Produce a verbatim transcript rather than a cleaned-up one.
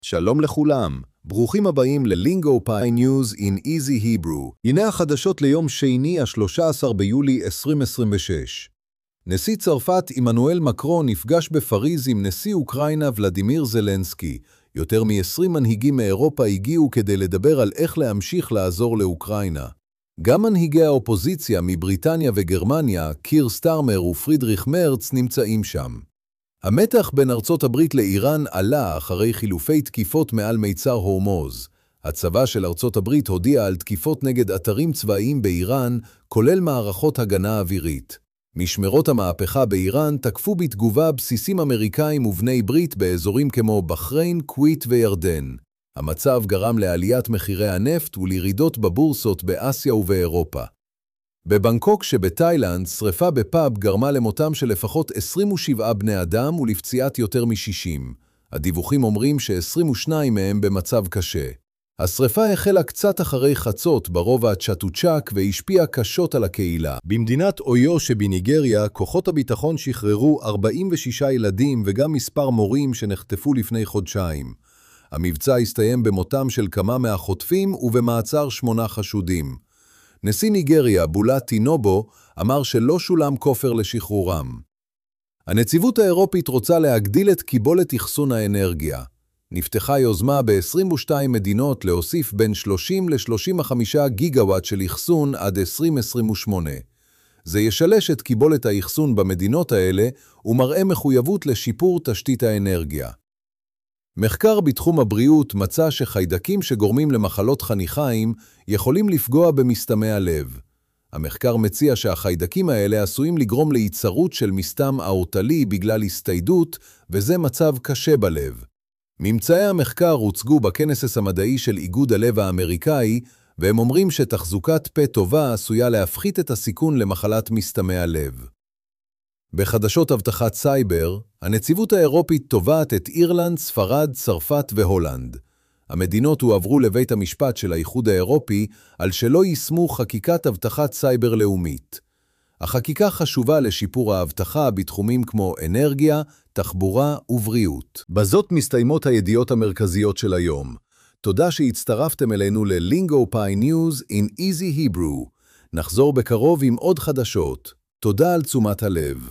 שלום לכולם, ברוכים הבאים ללינגו פאי ניוז in easy Hebrew. הנה החדשות ליום שני ה-שלושה עשר ביולי עשרים עשרים ושש. נשיא צרפת עמנואל מקרון נפגש בפריז עם נשיא אוקראינה ולדימיר זלנסקי. יותר מ-עשרים מנהיגים מאירופה הגיעו כדי לדבר על איך להמשיך לעזור לאוקראינה. גם מנהיגי האופוזיציה מבריטניה וגרמניה, קיר סטארמר ופרידריך מרץ, נמצאים שם. המתח בין ארצות הברית לאיראן עלה אחרי חילופי תקיפות מעל מיצר הורמוז. הצבא של ארצות הברית הודיע על תקיפות נגד אתרים צבאיים באיראן, כולל מערכות הגנה אווירית. משמרות המהפכה באיראן תקפו בתגובה בסיסים אמריקאים ובני ברית באזורים כמו בחריין, כווית וירדן. המצב גרם לעליית מחירי הנפט ולירידות בבורסות באסיה ובאירופה. בבנקוק שבתאילנד, שריפה בפאב גרמה למותם של לפחות עשרים ושבעה בני אדם ולפציעת יותר מ-שישים. הדיווחים אומרים ש-עשרים ושניים מהם במצב קשה. השריפה החלה קצת אחרי חצות ברובע צ'טוצ'ק והשפיעה קשות על הקהילה. במדינת אויו שבניגריה, כוחות הביטחון שחררו ארבעים ושישה ילדים וגם מספר מורים שנחטפו לפני חודשיים. המבצע הסתיים במותם של כמה מהחוטפים ובמעצר שמונה חשודים. נשיא ניגריה, בולה טינובו, אמר שלא שולם כופר לשחרורם. הנציבות האירופית רוצה להגדיל את קיבולת אחסון האנרגיה. נפתחה יוזמה ב-עשרים ושתיים מדינות להוסיף בין שלושים ל-שלושים וחמישה גיגוואט של אחסון עד עשרים עשרים ושמונה. זה ישלש את קיבולת האחסון במדינות האלה ומראה מחויבות לשיפור תשתית האנרגיה. מחקר בתחום הבריאות מצא שחיידקים שגורמים למחלות חניכיים יכולים לפגוע במסתמי הלב. המחקר מציע שהחיידקים האלה עשויים לגרום להיצרות של מסתם האורטלי בגלל הסתיידות, וזה מצב קשה בלב. ממצאי המחקר הוצגו בכנס המדעי של איגוד הלב האמריקאי, והם אומרים שתחזוקת פה טובה עשויה להפחית את הסיכון למחלת מסתמי הלב. בחדשות אבטחת סייבר, הנציבות האירופית תובעת את אירלנד, ספרד, צרפת והולנד. המדינות הועברו לבית המשפט של האיחוד האירופי על שלא יישמו חקיקת אבטחת סייבר לאומית. החקיקה חשובה לשיפור האבטחה בתחומים כמו אנרגיה, תחבורה ובריאות. בזאת מסתיימות הידיעות המרכזיות של היום. תודה שהצטרפתם אלינו ללינגו פאי ניוז in easy Hebrew. נחזור בקרוב עם עוד חדשות. תודה על תשומת הלב.